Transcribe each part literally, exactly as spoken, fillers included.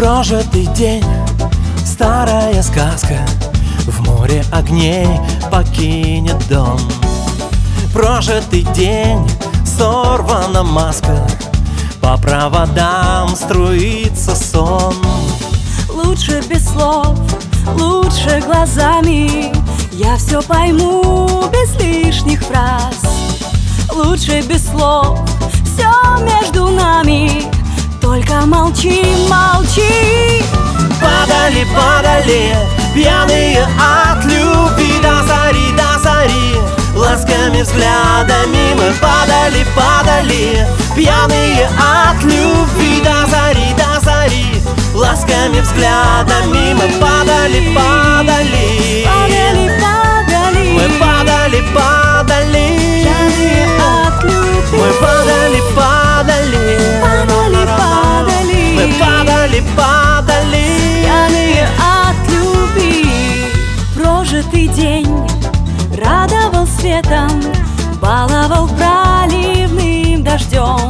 Прожитый день, старая сказка, в море огней покинет дом. Прожитый день, сорвана маска, по проводам струится сон. Лучше без слов, лучше глазами, я все пойму без лишних фраз. Лучше без слов, все между нами, только молчи, молчи. Падали, падали, пьяные от любви, до зари, до зари, ласками взглядами мы падали, падали, пьяные от любви, до зари, до зари, ласками взглядами мы падали, падали, Падали, падали, мы падали, падали, пьяные от любви. мы падали, падали, Падали, падали, мы падали, падали, пьяные от любви. Прожитый день радовал светом, баловал проливным дождем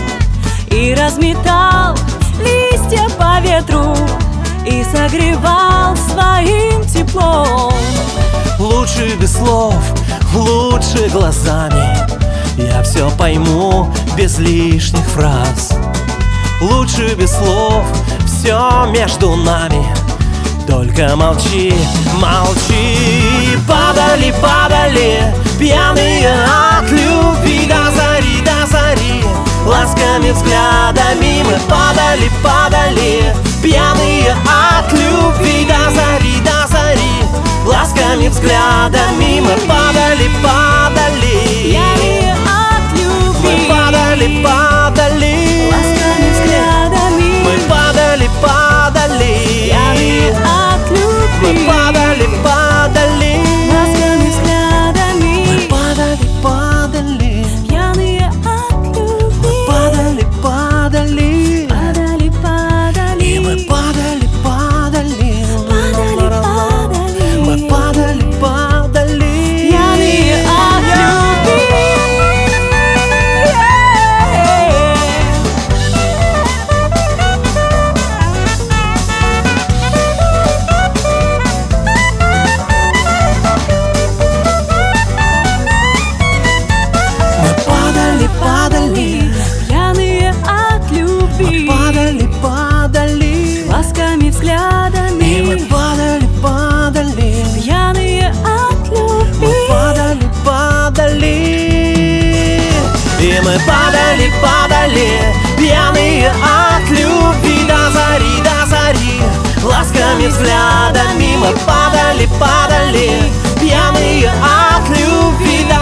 и разметал листья по ветру и согревал своим теплом. Лучше без слов, лучше глазами, я все пойму без лишних фраз. Лучше без слов, все между нами, только молчи, молчи. Падали, падали, пьяные от любви, до зари, до зари, ласками взглядами мы падали, падали, пьяные от любви, до зари, до зари, ласками взглядами мы падали, падали, Пьяные от любви, мы падали, падали, ласками взглядами, мы падали, падали, пьяные от мы любви, падали, падали, ласками взглядами, мы падали, падали, пьяные от любви, падали, падали, падали, падали, и мы падали, падали, падали, падали, мы падали, падали, пьяные от любви. мы падали, падали, Пьяные от любви, падали, падали, ласками и мы взглядами, падали, падали, пьяные от мы любви, падали, падали, и мы падали, падали, пьяные от любви, до зари, до зари, ласками взглядами мы падали, падали, пьяные от любви, до